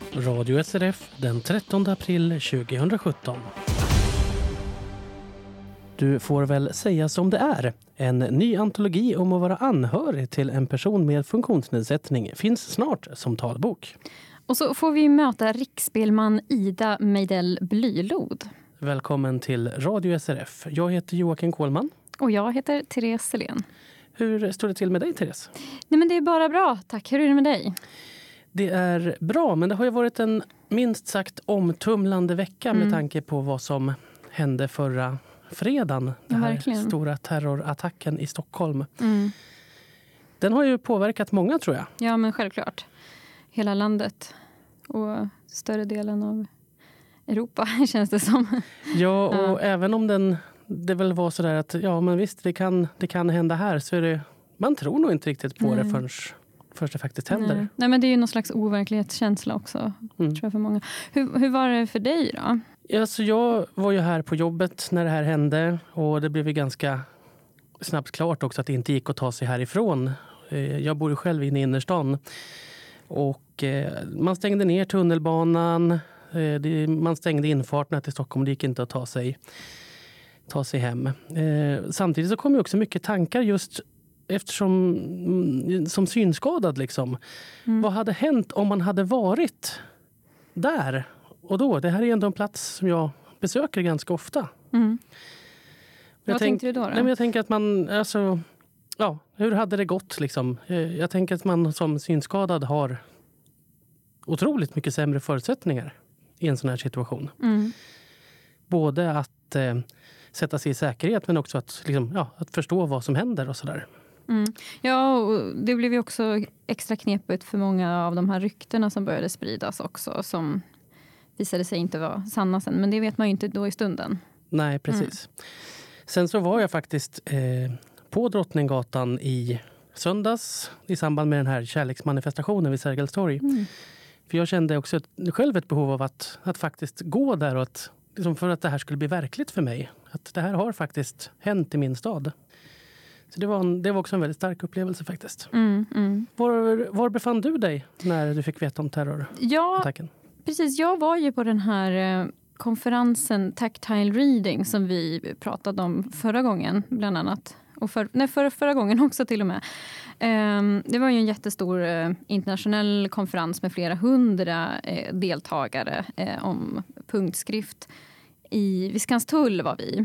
Radio SRF den 13 april 2017. Du får väl säga som det är. En ny antologi om att vara anhörig till en person med funktionsnedsättning finns snart som talbok. Och så får vi möta riksspelman Ida Meidell Blylod. Välkommen till Radio SRF. Jag heter Joakim Kohlman. Och jag heter Therese Selén. Hur står det till med dig, Therese? Nej, men det är bara bra, tack. Hur är det med dig? Det är bra, men det har ju varit en minst sagt omtumlande vecka med tanke på vad som hände förra fredagen. Den här verkligen. Stora terrorattacken i Stockholm. Den har ju påverkat många, tror jag. Ja, men självklart. Hela landet och större delen av Europa känns det som. Ja, och även om det väl var sådär att ja, men visst, det kan hända här, så är det, man tror nog inte riktigt på det förrän det faktiskt händer. Nej, men det är ju någon slags overklighetskänsla också, tror jag, för många. Hur var det för dig då? Alltså, jag var ju här på jobbet när det här hände, och det blev ju ganska snabbt klart också att det inte gick att ta sig härifrån. Jag bor ju själv inne i innerstan, och man stängde ner tunnelbanan, man stängde infarterna till Stockholm, det gick inte att ta sig hem. Samtidigt så kom ju också mycket tankar just eftersom som synskadad liksom. Vad hade hänt om man hade varit där? Och då, det här är ändå en plats som jag besöker ganska ofta. Vad tänkte du då? Nej, men jag tänker att man, alltså, ja, hur hade det gått liksom? Jag tänker att man som synskadad har otroligt mycket sämre förutsättningar i en sån här situation. Både att sätta sig i säkerhet, men också att, liksom, ja, att förstå vad som händer och sådär. Ja, och det blev ju också extra knepigt för många av de här ryktena som började spridas också, som visade sig inte vara sanna sen. Men det vet man ju inte då i stunden. Nej, precis. Sen så var jag faktiskt på Drottninggatan i söndags i samband med den här kärleksmanifestationen vid Sergels torg. För jag kände också själv ett behov av att faktiskt gå där, och att, liksom, för att det här skulle bli verkligt för mig. Att det här har faktiskt hänt i min stad. Så det var också en väldigt stark upplevelse faktiskt. Var befann du dig när du fick veta om terrorattacken? Ja, precis. Jag var ju på den här konferensen Tactile Reading som vi pratade om förra gången bland annat. Och förra gången också till och med. Det var ju en jättestor internationell konferens med flera hundra deltagare om punktskrift. Vid Skanstull var vi.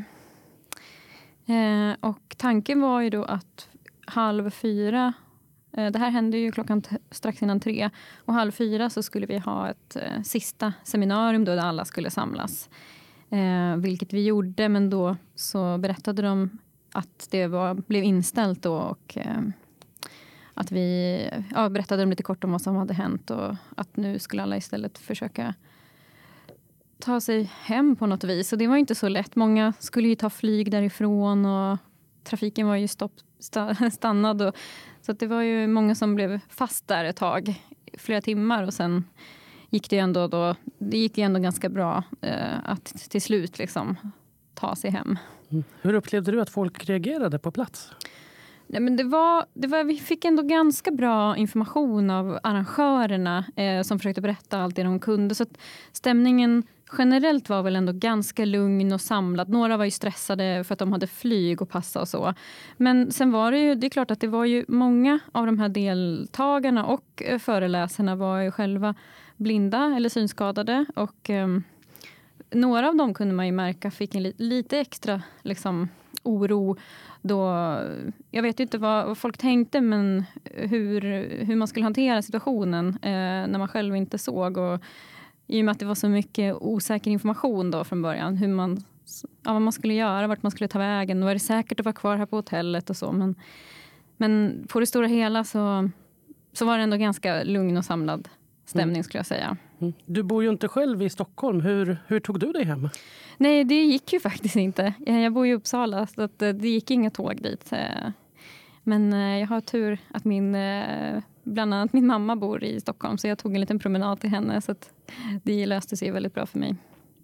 Och tanken var ju då att 3:30, det här hände ju klockan strax innan 3, och 3:30 så skulle vi ha ett sista seminarium då där alla skulle samlas. Vilket vi gjorde, men då så berättade de att det blev inställt då, och att vi berättade de lite kort om vad som hade hänt, och att nu skulle alla istället försöka ta sig hem på något vis. Och det var inte så lätt. Många skulle ju ta flyg därifrån, och trafiken var ju stannad. Så att det var ju många som blev fast där ett tag, flera timmar, och sen gick det gick ju ändå ganska bra att till slut liksom ta sig hem. Hur upplevde du att folk reagerade på plats? Nej, men vi fick ändå ganska bra information av arrangörerna som försökte berätta allt det de kunde. Så att stämningen generellt var väl ändå ganska lugn och samlad. Några var ju stressade för att de hade flyg och passa och så. Men sen var det är klart att det var ju många av de här deltagarna och föreläsarna var ju själva blinda eller synskadade. Och några av dem kunde man ju märka fick en lite extra liksom oro då. Jag vet inte vad folk tänkte, men hur man skulle hantera situationen när man själv inte såg, och i och med att det var så mycket osäker information då från början, vad man skulle göra, vart man skulle ta vägen, och är det säkert att vara kvar här på hotellet och så, men på det stora hela så var det ändå ganska lugn och samlad stämning skulle jag säga. Du bor ju inte själv i Stockholm. Hur tog du dig hem? Nej, det gick ju faktiskt inte. Jag bor i Uppsala, så att det gick inga tåg dit. Men jag har tur att bland annat min mamma bor i Stockholm, så jag tog en liten promenad till henne, så att det löste sig väldigt bra för mig.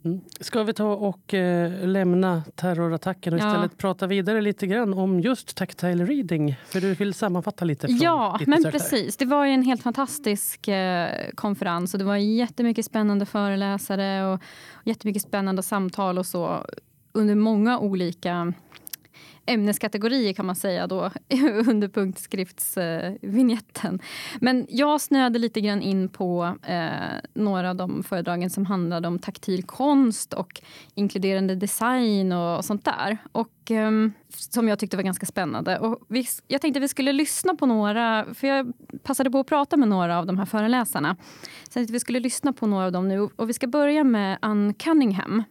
Ska vi ta och lämna terrorattacken och istället prata vidare lite grann om just tactile reading? För du vill sammanfatta lite från ditt men besök precis. Det var ju en helt fantastisk konferens och det var jättemycket spännande föreläsare och jättemycket spännande samtal och så under många olika ämneskategorier kan man säga då under punktskriftsvinjetten. Men jag snöade lite grann in på några av de föredragen som handlade om taktil konst och inkluderande design och sånt där. Och som jag tyckte var ganska spännande. Och jag tänkte att vi skulle lyssna på några, för jag passade på att prata med några av de här föreläsarna. Så jag tänkte att vi skulle lyssna på några av dem nu. Och vi ska börja med Ann Cunningham.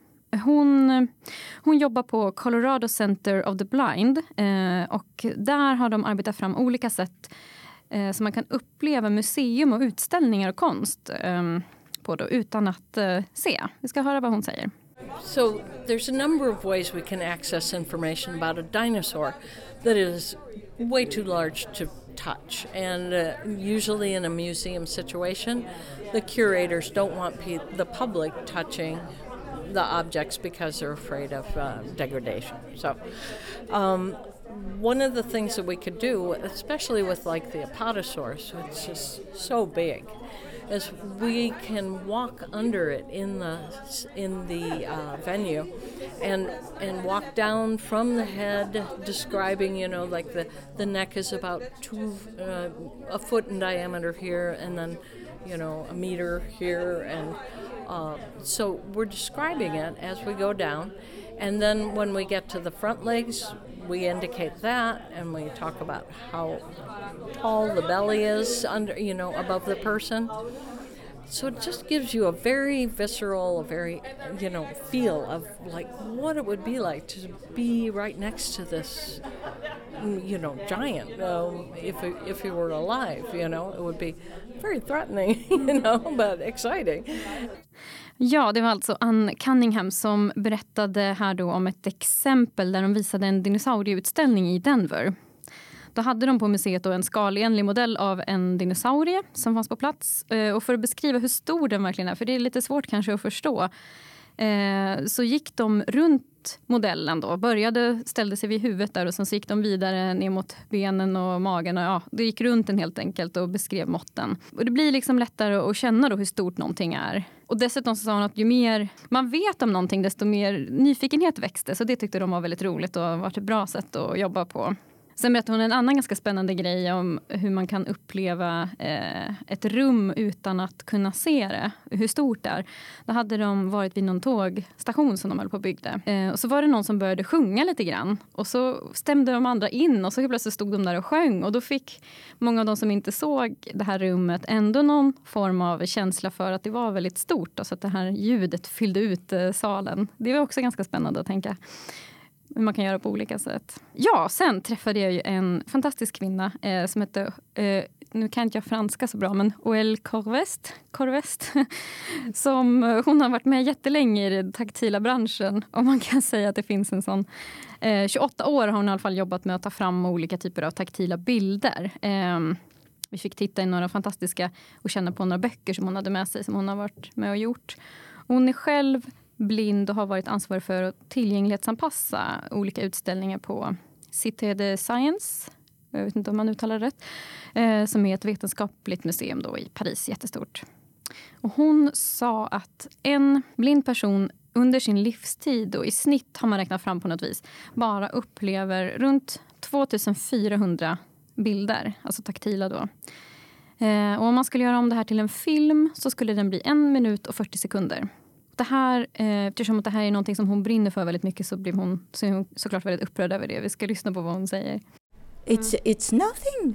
Hon jobbar på Colorado Center of the Blind och där har de arbetat fram olika sätt så man kan uppleva museum och utställningar och konst på då, utan att se. Vi ska höra vad hon säger. So there's a number of ways we can access information about a dinosaur that is way too large to touch, and usually in a museum situation the curators don't want the public touching the objects because they're afraid of degradation. So one of the things that we could do, especially with like the Apatosaurus, it's just so big, is we can walk under it in the venue and walk down from the head, describing, you know, like the neck is about a foot in diameter here, and then, you know, a meter here, and so we're describing it as we go down, and then when we get to the front legs, we indicate that, and we talk about how tall the belly is under, you know, above the person. So it just gives you a very visceral, a very, you know, feel of like what it would be like to be right next to this, you know, giant. If he were alive, you know, it would be very threatening, you know, but exciting. Ja, det var alltså Ann Cunningham som berättade här då om ett exempel där de visade en dinosaurieutställning i Denver. Då hade de på museet då en skalenlig modell av en dinosaurie som fanns på plats. Och för att beskriva hur stor den verkligen är, för det är lite svårt kanske att förstå, så gick de runt modellen då. Ställde sig vid huvudet där och sen så gick de vidare ner mot benen och magen. Och ja, det gick runt den helt enkelt och beskrev måtten. Och det blir liksom lättare att känna då hur stort någonting är. Och dessutom så sa hon att ju mer man vet om någonting desto mer nyfikenhet växte. Så det tyckte de var väldigt roligt och var ett bra sätt att jobba på. Sen berättade hon en annan ganska spännande grej om hur man kan uppleva ett rum utan att kunna se det, hur stort det är. Då hade de varit vid någon tågstation som de höll på och byggde. Och så var det någon som började sjunga lite grann. Och så stämde de andra in och så plötsligt stod de där och sjöng. Och då fick många av de som inte såg det här rummet ändå någon form av känsla för att det var väldigt stort. Och så att det här ljudet fyllde ut salen. Det var också ganska spännande att tänka. Hur man kan göra på olika sätt. Ja, sen träffade jag ju en fantastisk kvinna som hette, nu kan inte jag franska så bra, men Oel Corvest som hon har varit med jättelänge i den taktila branschen. Och man kan säga att det finns en sån 28 år har hon i alla fall jobbat med att ta fram olika typer av taktila bilder. Vi fick titta i några fantastiska och känna på några böcker som hon hade med sig som hon har varit med och gjort. Hon är själv blind och har varit ansvarig för att tillgänglighetsanpassa olika utställningar på Cité de Science, jag vet inte om man uttalar det rätt, som är ett vetenskapligt museum då i Paris, jättestort. Och hon sa att en blind person under sin livstid, och i snitt har man räknat fram på något vis, bara upplever runt 2400 bilder, alltså taktila då. Och om man skulle göra om det här till en film så skulle den bli 1 minut och 40 sekunder. Det här, eftersom att det här är någonting som hon brinner för väldigt mycket så är hon såklart väldigt upprörd över det. Vi ska lyssna på vad hon säger. It's nothing.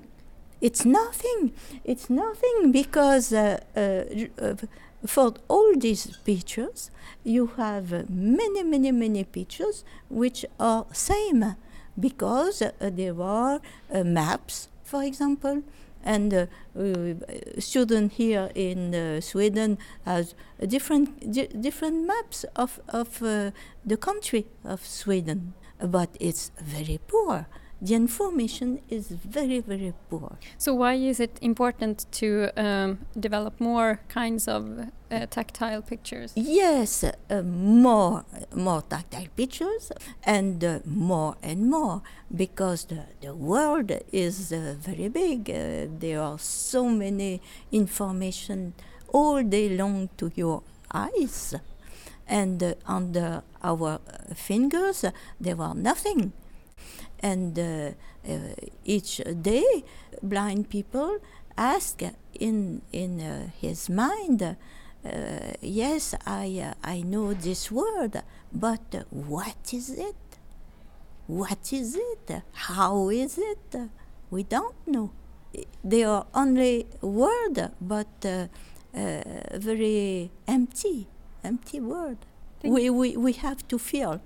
It's nothing because for all these pictures you have many pictures which are same because there are maps, for example. And student here in Sweden has different maps of the country of Sweden, but it's very poor. the information is very, very poor. So why is it important to develop more kinds of tactile pictures? Yes, more tactile pictures, and more, because the world is very big. There are so many information all day long to your eyes, and under our fingers there are nothing. And each day, blind people ask in his mind, yes, I know this word, but what is it? What is it? How is it? We don't know. They are only word, but very empty word. We have to feel.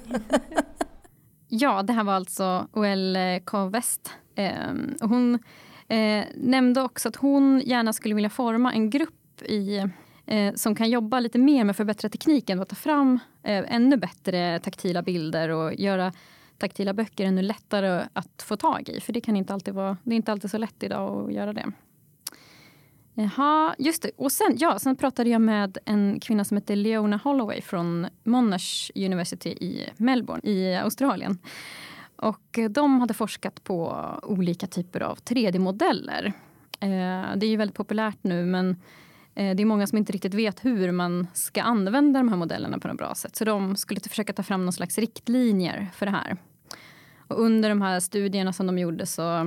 Ja, det här var alltså OL K-West. Hon nämnde också att hon gärna skulle vilja forma en grupp som kan jobba lite mer med att förbättra tekniken och ta fram ännu bättre taktila bilder och göra taktila böcker ännu lättare att få tag i. För det kan inte alltid vara, det är inte alltid så lätt idag att göra det. Jaha, just det. Och sen pratade jag med en kvinna som heter Leona Holloway från Monash University i Melbourne i Australien. Och de hade forskat på olika typer av 3D-modeller. Det är ju väldigt populärt nu, men det är många som inte riktigt vet hur man ska använda de här modellerna på ett bra sätt. Så de skulle försöka ta fram någon slags riktlinjer för det här. Och under de här studierna som de gjorde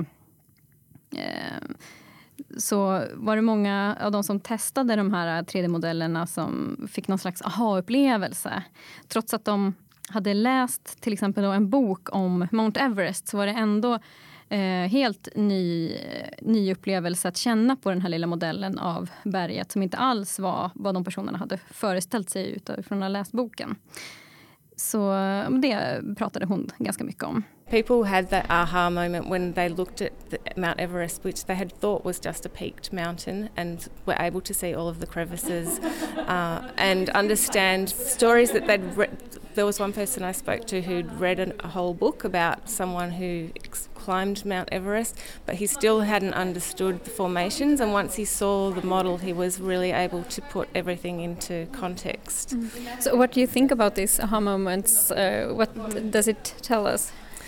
så var det många av de som testade de här 3D-modellerna som fick någon slags aha-upplevelse. Trots att de hade läst till exempel en bok om Mount Everest, så var det ändå helt ny upplevelse att känna på den här lilla modellen av berget som inte alls var vad de personerna hade föreställt sig utifrån att ha läst boken. Så det pratade hon ganska mycket om. People had that aha moment when they looked at Mount Everest, which they had thought was just a peaked mountain, and were able to see all of the crevices and understand stories that they'd read. There was one person I spoke to who'd read a whole book about someone who climbed Mount Everest, but he still hadn't understood the formations, and once he saw the model he was really able to put everything into context. So what do you think about these aha moments? What does it tell us?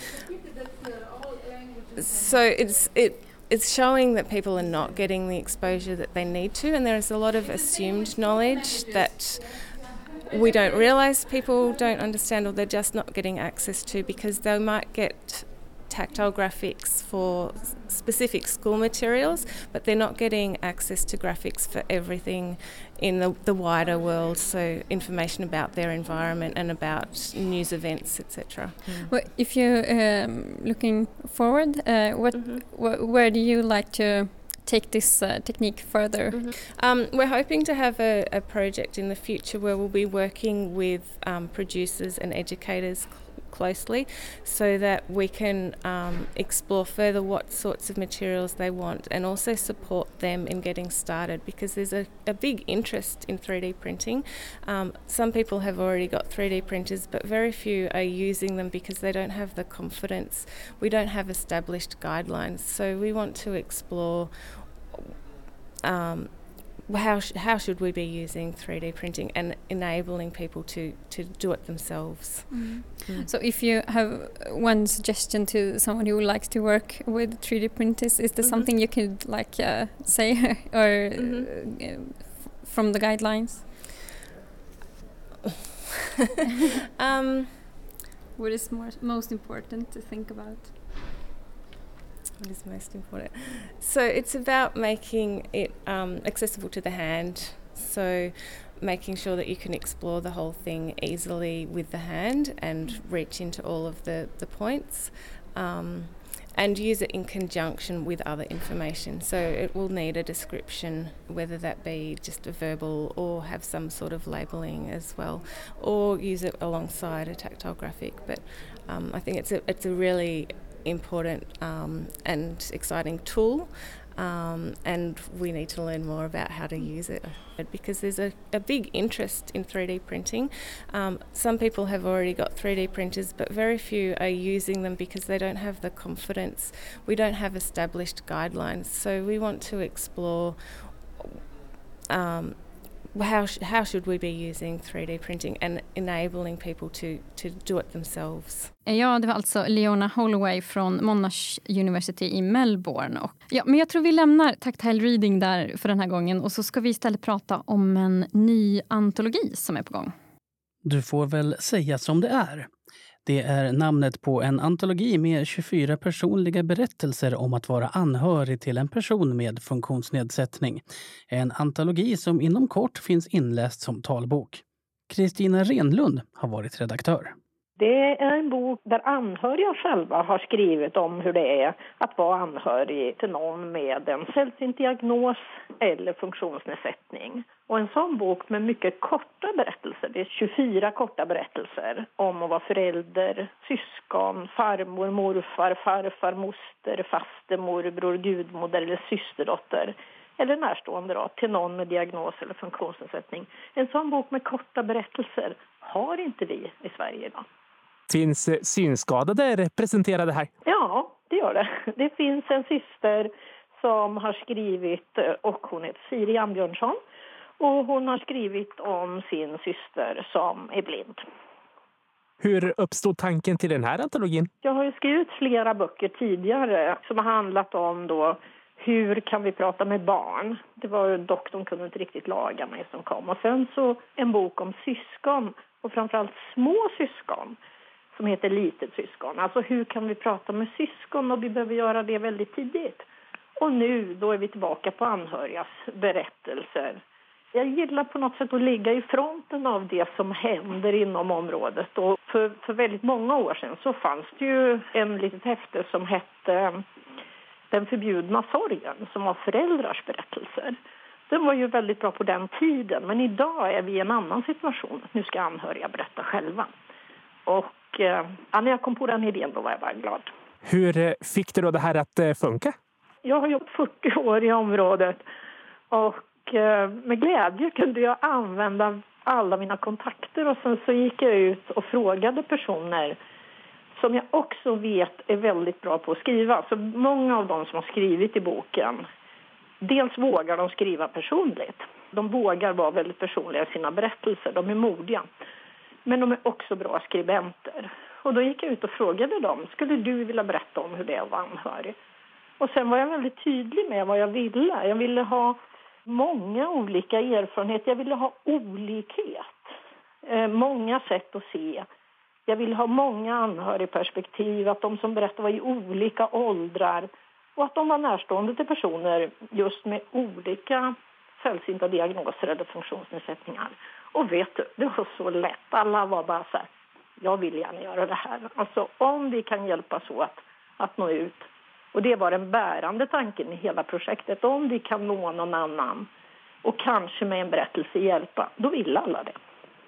So it's showing that people are not getting the exposure that they need to, and there is a lot of assumed knowledge that we don't realise people don't understand, or they're just not getting access to, because they might get tactile graphics for specific school materials, but they're not getting access to graphics for everything in the wider world, so information about their environment and about news events, etc. Well, if you're looking forward, where do you like to take this technique further? We're hoping to have a project in the future where we'll be working with producers and educators closely, so that we can explore further what sorts of materials they want, and also support them in getting started, because there's a big interest in 3D printing. Some people have already got 3D printers, but very few are using them because they don't have the confidence. We don't have established guidelines, so we want to explore how should we be using 3D printing and enabling people to do it themselves. So if you have one suggestion to someone who likes to work with 3D printers, is there something you could say or from the guidelines? What is most important to think about? What is most important? So it's about making it accessible to the hand. So making sure that you can explore the whole thing easily with the hand and reach into all of the points, and use it in conjunction with other information. So it will need a description, whether that be just a verbal or have some sort of labelling as well, or use it alongside a tactile graphic. But I think it's a really important and exciting tool, and we need to learn more about how to use it because there's a big interest in 3D printing. Some people have already got 3D printers, but very few are using them because they don't have the confidence. We don't have established guidelines, so we want to explore how should we be using 3D printing and enabling people to do it themselves. Ja, det var alltså Leona Holloway från Monash University i Melbourne. Men jag tror vi lämnar tactile reading där för den här gången och så ska vi istället prata om en ny antologi som är på gång. Du får väl säga som det är. Det är namnet på en antologi med 24 personliga berättelser om att vara anhörig till en person med funktionsnedsättning. En antologi som inom kort finns inläst som talbok. Kristina Renlund har varit redaktör. Det är en bok där anhöriga själva har skrivit om hur det är att vara anhörig till någon med en sällsynt diagnos eller funktionsnedsättning. Och en sån bok med mycket korta berättelser, det är 24 korta berättelser om att vara förälder, syskon, farmor, morfar, farfar, moster, faster, morbror, gudmoder eller systerdotter. Eller närstående då, till någon med diagnos eller funktionsnedsättning. En sån bok med korta berättelser har inte vi i Sverige idag. Finns synskadade representerade här? Ja, det gör det. Det finns en syster som har skrivit, och hon heter Siri Ambjörnsson. Och hon har skrivit om sin syster som är blind. Hur uppstod tanken till den här antologin? Jag har ju skrivit flera böcker tidigare som har handlat om då hur kan vi prata med barn. Det var ju doktorn kunde inte riktigt laga mig som kom. Och sen så en bok om syskon och framförallt små syskon som heter Litet syskon. Alltså hur kan vi prata med syskon och vi behöver göra det väldigt tidigt. Och nu då är vi tillbaka på anhörigas berättelser. Jag gillar på något sätt att ligga i fronten av det som händer inom området. Och för väldigt många år sedan så fanns det ju en litet häfte som hette Den förbjudna sorgen, som var föräldrars berättelser. Den var ju väldigt bra på den tiden, men idag är vi i en annan situation. Nu ska anhöriga berätta själva. Och när jag kom på den idén då var jag bara glad. Hur fick du då det här att funka? Jag har jobbat 40 år i området och med glädje kunde jag använda alla mina kontakter och sen så gick jag ut och frågade personer som jag också vet är väldigt bra på att skriva. Så många av dem som har skrivit i boken, dels vågar de skriva personligt. De vågar vara väldigt personliga i sina berättelser, de är modiga. Men de är också bra skribenter. Och då gick jag ut och frågade dem, skulle du vilja berätta om hur det är att vara anhörig? Och sen var jag väldigt tydlig med vad jag ville. Jag ville ha många olika erfarenheter, jag ville ha olikhet. Många sätt att se. Jag vill ha många anhörigperspektiv, att de som berättar var i olika åldrar och att de var närstående till personer just med olika sällsynta diagnoser eller funktionsnedsättningar. Och vet du, det var så lätt. Alla var bara så här, jag vill gärna göra det här. Alltså om vi kan hjälpas åt att nå ut. Och det var den bärande tanken i hela projektet. Om vi kan nå någon annan och kanske med en berättelse hjälpa, då vill alla det.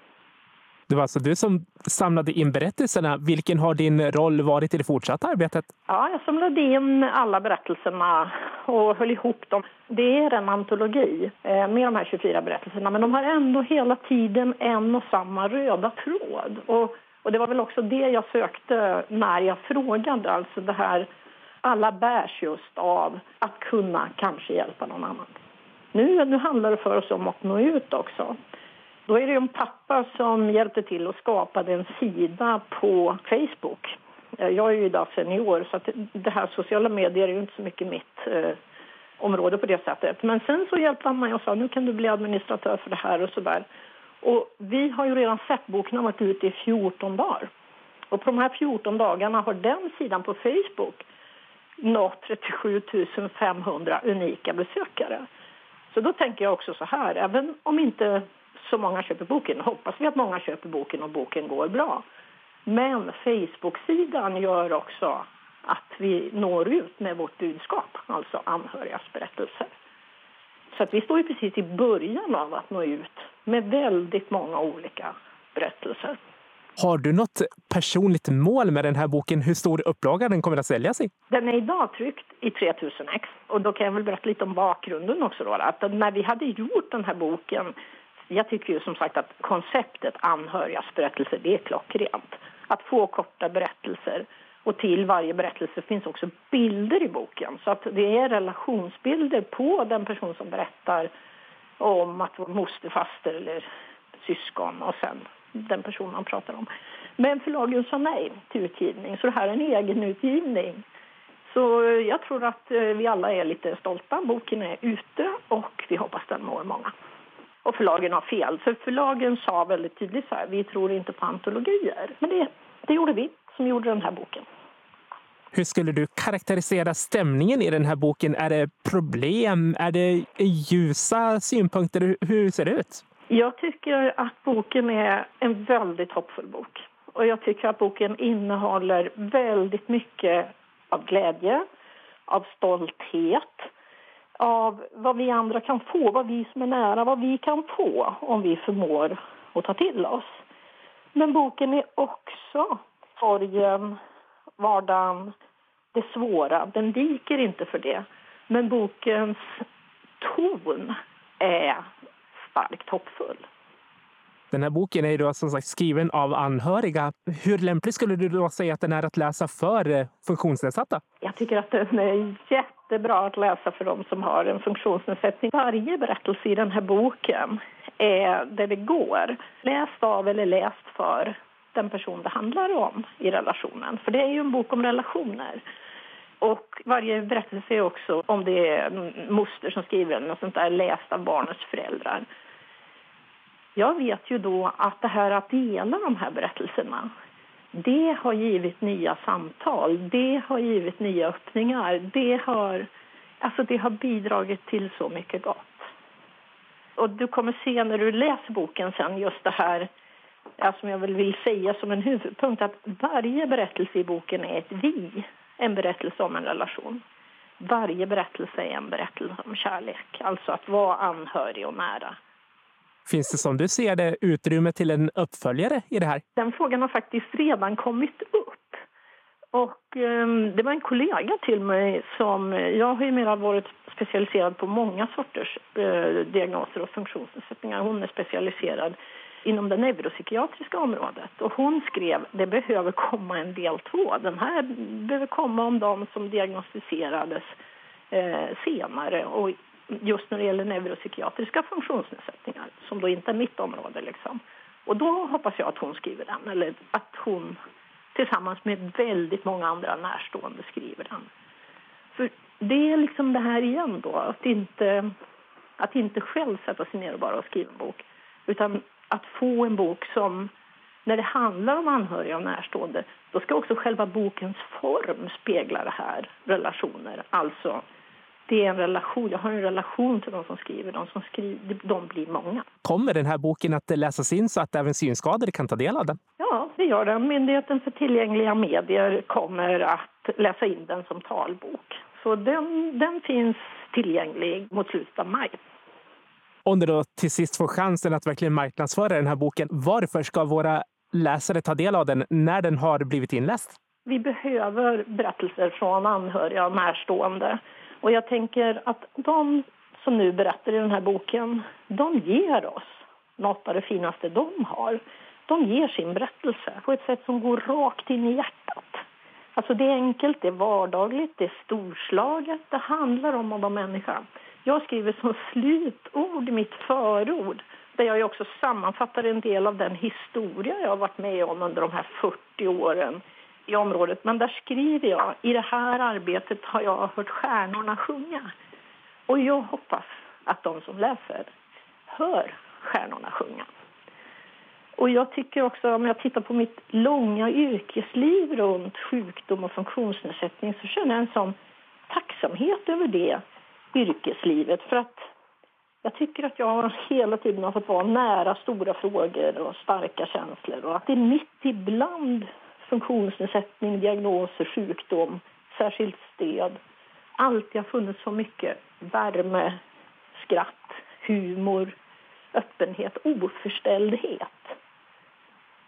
Det var alltså du som samlade in berättelserna. Vilken har din roll varit i det fortsatta arbetet? Ja, jag samlade in alla berättelserna och höll ihop dem. Det är en antologi med de här 24 berättelserna. Men de har ändå hela tiden en och samma röda tråd. Och det var väl också det jag sökte när jag frågade. Alltså det här, alla bärs just av att kunna kanske hjälpa någon annan. Nu handlar det för oss om att nå ut också. Då är det en pappa som hjälpte till att skapa en sida på Facebook. Jag är ju idag senior så att det här sociala medier är ju inte så mycket mitt område på det sättet. Men sen så hjälpte han mig och sa nu kan du bli administratör för det här och sådär. Och vi har ju redan sett boken varit ute i 14 dagar. Och på de här 14 dagarna har den sidan på Facebook nått 37 500 unika besökare. Så då tänker jag också så här, även om inte så många köper boken, hoppas vi att många köper boken och boken går bra. Men Facebook-sidan gör också att vi når ut med vårt budskap, alltså anhörigas berättelser. Så att vi står ju precis i början av att nå ut med väldigt många olika berättelser. Har du något personligt mål med den här boken? Hur stor upplaga den kommer att säljas i? Den är idag tryckt i 3000 ex. Och då kan jag väl berätta lite om bakgrunden också då. Att när vi hade gjort den här boken, jag tycker ju som sagt att konceptet anhörigas berättelser, det är klockrent. Att få korta berättelser, och till varje berättelse finns också bilder i boken. Så att det är relationsbilder på den person som berättar om att vara moster, faster eller syskon, och sen den person man pratar om. Men förlagen sa nej till utgivning, så det här är en egen utgivning. Så jag tror att vi alla är lite stolta. Boken är ute och vi hoppas den når många. Och förlagen har fel. För förlagen sa väldigt tydligt så här: vi tror inte på antologier. Men det gjorde vi som gjorde den här boken. Hur skulle du karaktärisera stämningen i den här boken? Är det problem? Är det ljusa synpunkter? Hur ser det ut? Jag tycker att boken är en väldigt hoppfull bok. Och jag tycker att boken innehåller väldigt mycket av glädje, av stolthet, av vad vi andra kan få, vad vi som är nära, vad vi kan få om vi förmår att ta till oss. Men boken är också sorgen, vardagen, det svåra. Den viker inte för det. Men bokens ton är starkt hoppfull. Den här boken är ju då som sagt skriven av anhöriga. Hur lämplig skulle du då säga att den är att läsa för funktionsnedsatta? Jag tycker att den är jättebra att läsa för de som har en funktionsnedsättning. Varje berättelse i den här boken är där det går läst av eller läst för den person det handlar om i relationen. För det är ju en bok om relationer. Och varje berättelse är också, om det är en moster som skriver något sånt där, läst av barnets föräldrar. Jag vet ju då att det här att dela de här berättelserna, det har givit nya samtal, det har givit nya öppningar, det har bidragit till så mycket gott. Och du kommer se när du läser boken sen just det här, som jag vill säga som en huvudpunkt, att varje berättelse i boken är ett vi, en berättelse om en relation. Varje berättelse är en berättelse om kärlek, alltså att vara anhörig och nära. Finns det som du ser det utrymme till en uppföljare i det här? Den frågan har faktiskt redan kommit upp. Och det var en kollega till mig som, jag har ju mer varit specialiserad på många sorters diagnoser och funktionsnedsättningar. Hon är specialiserad inom det neuropsykiatriska området. Och hon skrev, det behöver komma en del 2. Den här behöver komma om de som diagnostiserades senare. Och just när det gäller neuropsykiatriska funktionsnedsättningar, som då inte är mitt område liksom. Och då hoppas jag att hon skriver den, eller att hon tillsammans med väldigt många andra närstående skriver den. För det är liksom det här igen då, att inte själv sätta sig ner och bara skriva en bok, utan att få en bok som, när det handlar om anhöriga och närstående, då ska också själva bokens form spegla det här, relationer. Alltså, det är en relation, jag har en relation till de som skriver, de blir många. Kommer den här boken att läsas in så att även synskadade kan ta del av den? Ja, det gör den. Myndigheten för tillgängliga medier kommer att läsa in den som talbok. Så den finns tillgänglig mot slutet av maj. Om du då till sist får chansen att verkligen marknadsföra den här boken, varför ska våra läsare ta del av den när den har blivit inläst? Vi behöver berättelser från anhöriga och närstående. Och jag tänker att de som nu berättar i den här boken, de ger oss något av det finaste de har. De ger sin berättelse på ett sätt som går rakt in i hjärtat. Alltså det är enkelt, det är vardagligt, det är storslaget, det handlar om att vara människa. Jag skriver som slutord i mitt förord, där jag också sammanfattar en del av den historia jag har varit med om under de här 40 åren i området. Men där skriver jag, i det här arbetet har jag hört stjärnorna sjunga. Och jag hoppas att de som läser hör stjärnorna sjunga. Och jag tycker också, om jag tittar på mitt långa yrkesliv runt sjukdom och funktionsnedsättning, så känner jag en sån tacksamhet över det yrkeslivet. För att jag tycker att jag hela tiden har fått vara nära stora frågor och starka känslor. Och att det är mitt ibland funktionsnedsättning, diagnoser, sjukdom, särskilt stöd, alltid har funnits så mycket värme, skratt, humor, öppenhet, oförställdhet.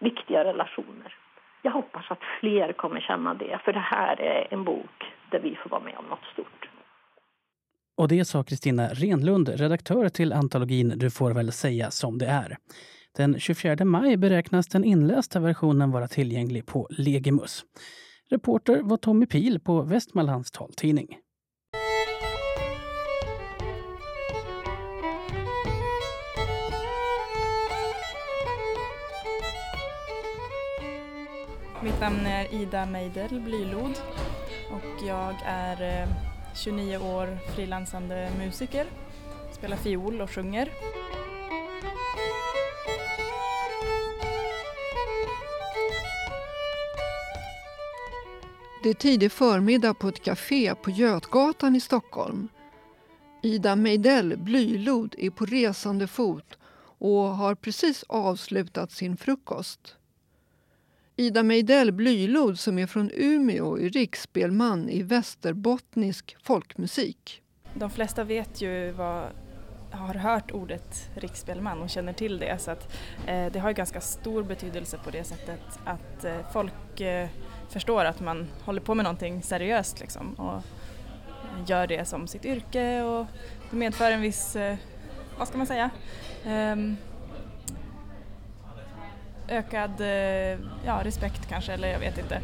viktiga relationer. Jag hoppas att fler kommer känna det, för det här är en bok där vi får vara med om något stort. Och det sa Kristina Renlund, redaktör till antologin Du får väl säga som det är. Den 24 maj beräknas den inlästa versionen vara tillgänglig på Legimus. Reporter var Tommy Pil på Västmanlands taltidning. Mitt namn är Ida Meidel Blylod och jag är 29 år frilansande musiker, spelar fiol och sjunger. Det är tidig förmiddag på ett café på Götgatan i Stockholm. Ida Meidel Blylod är på resande fot och har precis avslutat sin frukost. Ida Meidel Blylod, som är från Umeå, är riksspelman i västerbottnisk folkmusik. De flesta vet ju har hört ordet riksspelman och känner till det, så att det har ju ganska stor betydelse på det sättet att folk förstår att man håller på med någonting seriöst liksom, och gör det som sitt yrke, och det medför en viss, vad ska man säga, ökad respekt kanske, eller jag vet inte.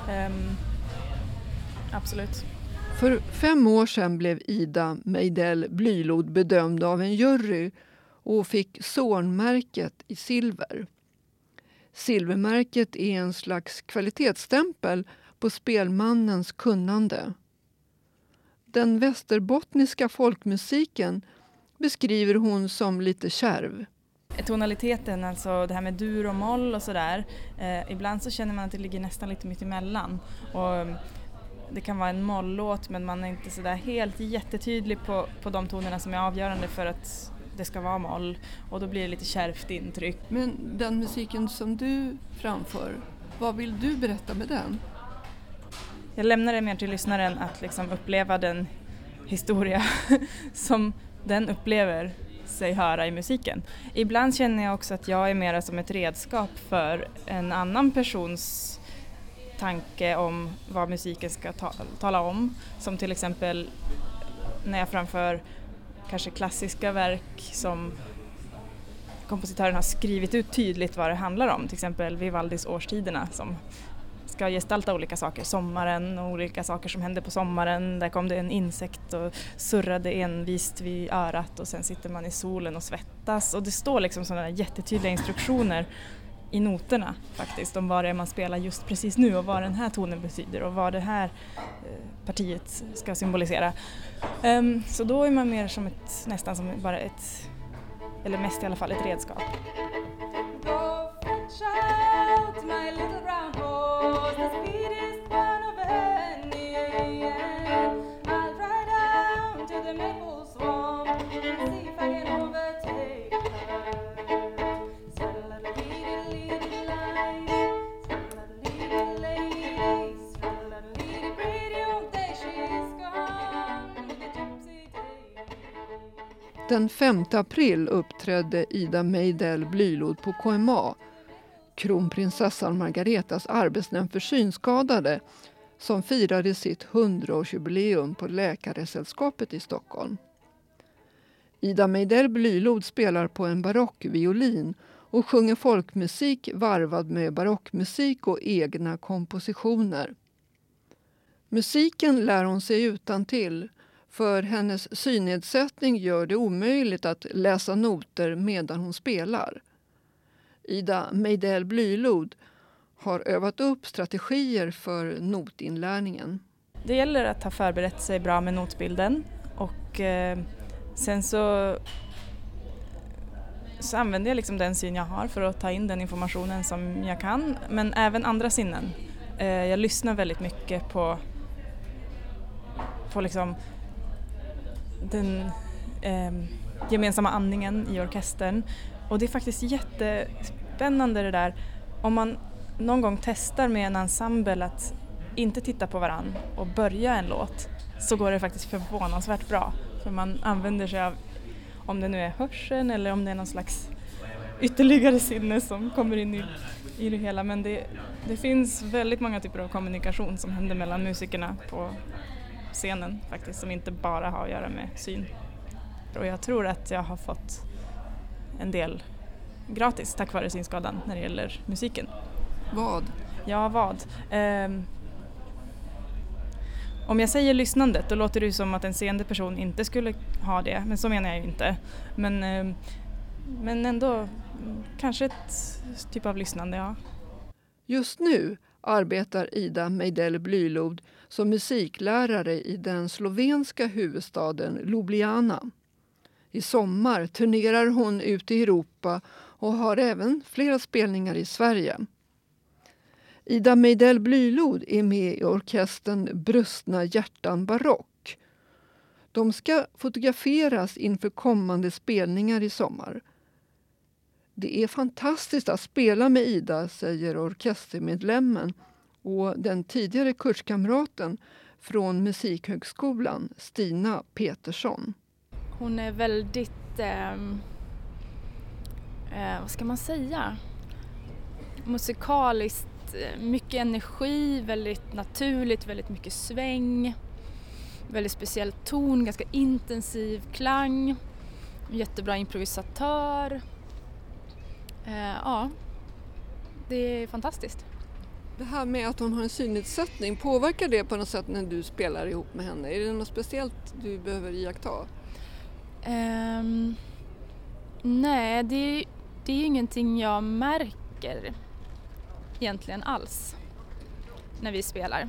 Absolut. För 5 år sedan blev Ida Meidel Blylod bedömd av en jury och fick Zornmärket i silver. Silvermärket är en slags kvalitetsstämpel på spelmannens kunnande. Den västerbottniska folkmusiken beskriver hon som lite kärv. Tonaliteten, alltså det här med dur och moll och sådär, ibland så känner man att det ligger nästan lite mitt emellan. Och det kan vara en moll-låt, men man är inte sådär helt jättetydlig på de tonerna som är avgörande för att det ska vara moll, och då blir det lite kärvt intryck. Men den musiken som du framför, vad vill du berätta med den? Jag lämnar det mer till lyssnaren att liksom uppleva den historia som den upplever sig höra i musiken. Ibland känner jag också att jag är mer som ett redskap för en annan persons tanke om vad musiken ska tala om. Som till exempel när jag framför kanske klassiska verk som kompositören har skrivit ut tydligt vad det handlar om. Till exempel Vivaldis Årstiderna som ska gestalta olika saker. Sommaren och olika saker som hände på sommaren. Där kom det en insekt och surrade envist vid örat, och sen sitter man i solen och svettas. Och det står liksom sådana jättetydliga instruktioner i noterna faktiskt om vad det är man spelar just precis nu och vad den här tonen betyder och vad det här partiet ska symbolisera. Så då är man mer som nästan som bara ett, eller mest i alla fall, ett redskap. Den 5 april uppträdde Ida Meidel Blylod på KMA, kronprinsessan Margaretas arbetsnämnd för synskadade, som firade sitt 100-årsjubileum på Läkaresällskapet i Stockholm. Ida Meidel Blylod spelar på en barockviolin och sjunger folkmusik varvad med barockmusik och egna kompositioner. Musiken lär hon sig utantill, för hennes synnedsättning gör det omöjligt att läsa noter medan hon spelar. Ida Meidel Blylod har övat upp strategier för notinlärningen. Det gäller att ha förberett sig bra med notbilden, och sen så använder jag liksom den syn jag har för att ta in den informationen som jag kan, men även andra sinnen. Jag lyssnar väldigt mycket på liksom den gemensamma andningen i orkestern, och det är faktiskt jättespännande det där. Om man någon gång testar med en ensemble att inte titta på varann och börja en låt, så går det faktiskt förvånansvärt bra, för man använder sig av, om det nu är hörseln eller om det är någon slags ytterligare sinne som kommer in i det hela. Men det finns väldigt många typer av kommunikation som händer mellan musikerna på scenen faktiskt, som inte bara har att göra med syn. Och jag tror att jag har fått en del gratis tack vare synskadan när det gäller musiken. Vad? Ja, vad? Om jag säger lyssnandet, då låter det som att en seende person inte skulle ha det, men så menar jag ju inte. Men ändå kanske ett typ av lyssnande, ja. Just nu arbetar Ida Mejdell Blylod som musiklärare i den slovenska huvudstaden Ljubljana. I sommar turnerar hon ut i Europa och har även flera spelningar i Sverige. Ida Mejdell Blylod är med i orkestern Brustna hjärtan barock. De ska fotograferas inför kommande spelningar i sommar. Det är fantastiskt att spela med Ida, säger orkestermedlemmen och den tidigare kurskamraten från Musikhögskolan, Stina Petersson. Hon är väldigt, vad ska man säga, musikaliskt, mycket energi, väldigt naturligt, väldigt mycket sväng, väldigt speciell ton, ganska intensiv klang, jättebra improvisatör. Ja, det är fantastiskt. Det här med att hon har en synnedsättning, påverkar det på något sätt när du spelar ihop med henne? Är det något speciellt du behöver iaktta? Nej, det är ju ingenting jag märker egentligen alls när vi spelar.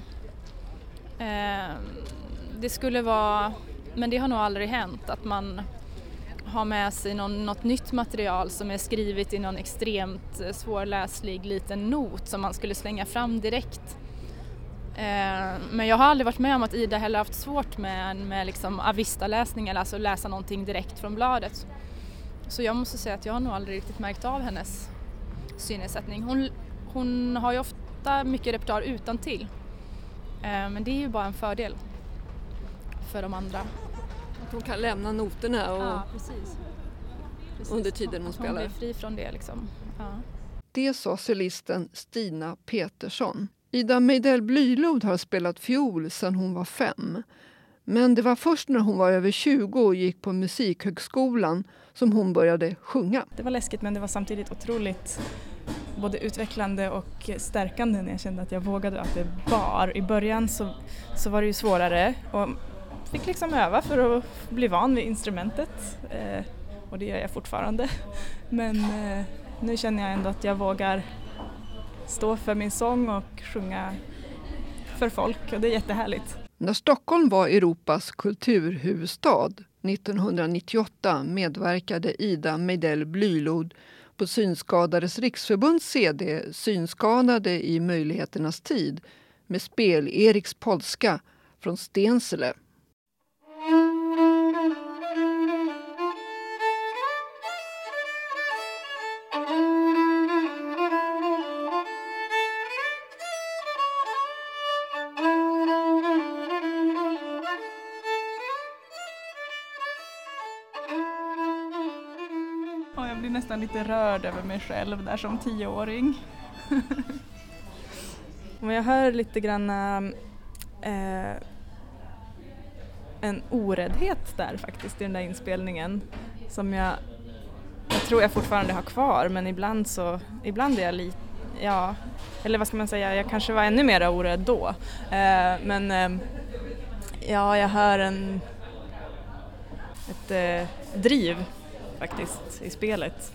Det skulle vara, men det har nog aldrig hänt, att man har med sig något nytt material som är skrivet i någon extremt svårläslig liten not som man skulle slänga fram direkt. Men jag har aldrig varit med om att Ida heller haft svårt med liksom avista-läsning, eller alltså läsa någonting direkt från bladet. Så jag måste säga att jag har nog aldrig riktigt märkt av hennes synnedsättning. Hon har ju ofta mycket repertoar utan till. Men det är ju bara en fördel för de andra. Att hon kan lämna noterna och ja, precis. under tiden hon spelar. Hon blir fri från det liksom. Ja. Det sa cellisten Stina Petersson. Ida Mejdell Blylod har spelat fiol sedan hon var 5. Men det var först när hon var över 20 och gick på Musikhögskolan som hon började sjunga. Det var läskigt, men det var samtidigt otroligt både utvecklande och stärkande när jag kände att jag vågade, att det bar. I början så var det ju svårare och fick liksom öva för att bli van vid instrumentet. Och det gör jag fortfarande. Men nu känner jag ändå att jag vågar stå för min sång och sjunga för folk, och det är jättehärligt. När Stockholm var Europas kulturhuvudstad 1998 medverkade Ida Mejdell Blylod på Synskadades riksförbunds CD Synskadade i möjligheternas tid med spel Eriks polska från Stensele. Jag blir nästan lite rörd över mig själv där som 10-åring. Och jag hör lite grann en oräddhet där faktiskt i den där inspelningen som jag tror jag fortfarande har kvar, men ibland är jag lite, ja, eller vad ska man säga, jag kanske var ännu mer orädd då. Ja, jag hör ett driv faktiskt i spelet.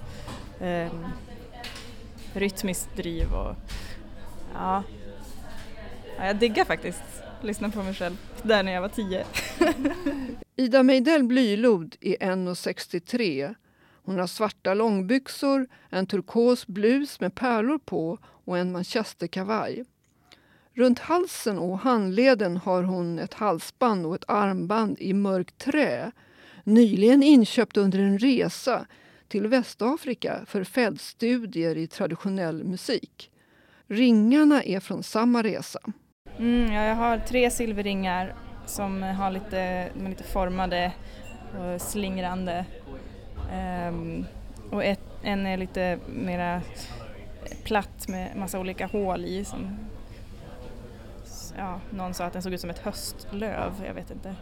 Rytmiskt driv och ja, jag diggar faktiskt lyssna på mig själv där när jag var 10. Ida Mejdell Blylod är 1,63. Hon har svarta långbyxor, en turkos blus med pärlor på och en manchesterkavaj. Runt halsen och handleden har hon ett halsband och ett armband i mörkt trä, nyligen inköpt under en resa till Västafrika för fältstudier i traditionell musik. Ringarna är från samma resa. Jag har 3 silverringar som har lite formade och slingrande. Och ett En är lite mera platt med massa olika hål i. Som, ja, någon sa att den såg ut som ett höstlöv, jag vet inte.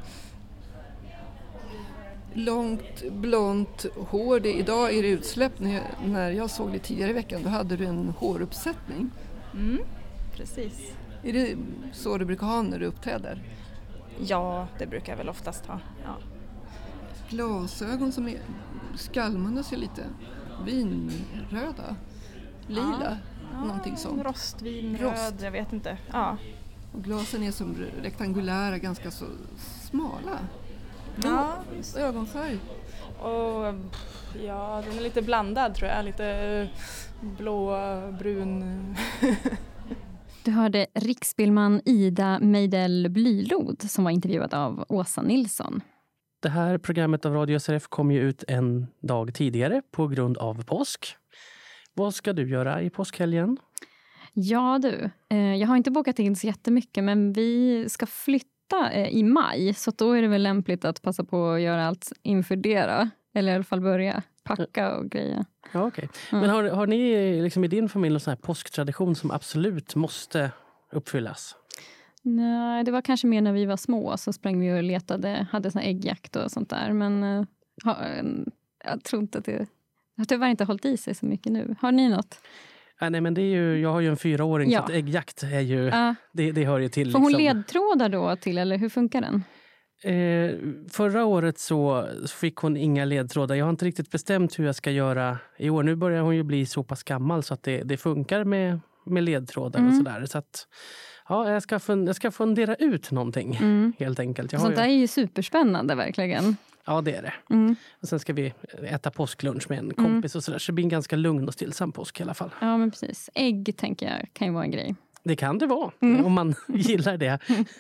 Långt blont hår. Idag är det utsläpp. När jag såg det tidigare i veckan, då hade du en håruppsättning. Precis. Är det så du brukar ha när du uppträder? Ja, det brukar jag väl oftast ha. Ja. Glasögon som är... Skalmarna ser lite vinröda. Lila. Någonting sånt. Rostvinröd, jag vet inte. Ja. Och glasen är som rektangulära, ganska så smala. Ja. Ögonfärg. Och ja, den är lite blandad tror jag. Lite blå, brun. Du hörde riksspelman Ida Meidell Blylod som var intervjuad av Åsa Nilsson. Det här programmet av Radio SRF kom ju ut en dag tidigare på grund av påsk. Vad ska du göra i påskhelgen? Ja du, jag har inte bokat in så jättemycket, men vi ska flytta i maj. Så då är det väl lämpligt att passa på att göra allt inför det då. Eller i alla fall börja packa och grejer. Ja, okej. Men har ni liksom i din familj en sån här påsktradition som absolut måste uppfyllas? Nej, det var kanske mer när vi var små, så sprang vi och letade, hade sån här äggjakt och sånt där. Men jag tror inte att det har tyvärr inte hållit i sig så mycket nu. Har ni något? Nej, men det är ju, jag har ju en 4-åring, så att äggjakt är ju, det hör ju till. Får hon ledtrådar då till, eller hur funkar den? Förra året så fick hon inga ledtrådar. Jag har inte riktigt bestämt hur jag ska göra i år. Nu börjar hon ju bli så pass gammal så att det funkar med ledtrådar och sådär. Så att ja, jag ska fundera ut någonting helt enkelt. Sånt där är ju superspännande verkligen. Ja, det är det. Och sen ska vi äta påsklunch med en kompis och sådär. Så det blir en ganska lugn och stillsam påsk i alla fall. Ja, men precis. Ägg tänker jag kan ju vara en grej. Det kan det vara, om man gillar det.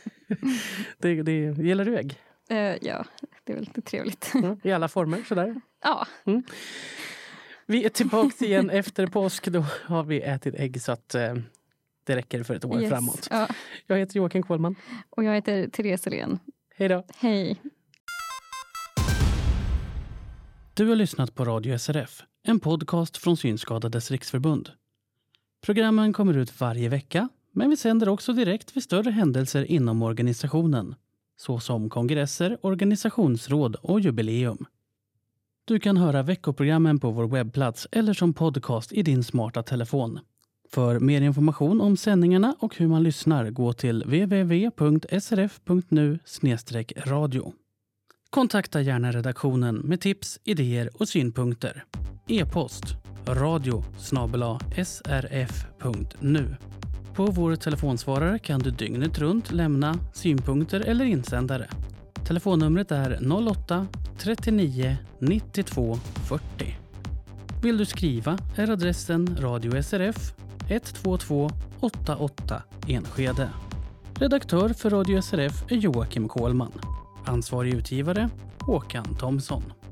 Gillar du ägg? Ja, det är väl lite trevligt. I alla former, sådär. Ja. Vi är tillbaka igen efter påsk. Då har vi ätit ägg så att det räcker för ett år framåt. Ja. Jag heter Joakim Kållman. Och jag heter Therese Helén. Hej då. Hej. Du har lyssnat på Radio SRF, en podcast från Synskadades riksförbund. Programmen kommer ut varje vecka, men vi sänder också direkt vid större händelser inom organisationen, såsom kongresser, organisationsråd och jubileum. Du kan höra veckoprogrammen på vår webbplats eller som podcast i din smarta telefon. För mer information om sändningarna och hur man lyssnar, gå till www.srf.nu/radio. Kontakta gärna redaktionen med tips, idéer och synpunkter. E-post radio@srf.nu. På vår telefonsvarare kan du dygnet runt lämna synpunkter eller insändare. Telefonnumret är 08-39 92 40. Vill du skriva är adressen Radio SRF 122 88 Enskede. Redaktör för Radio SRF är Joakim Kållman. Ansvarig utgivare Håkan Thomsson.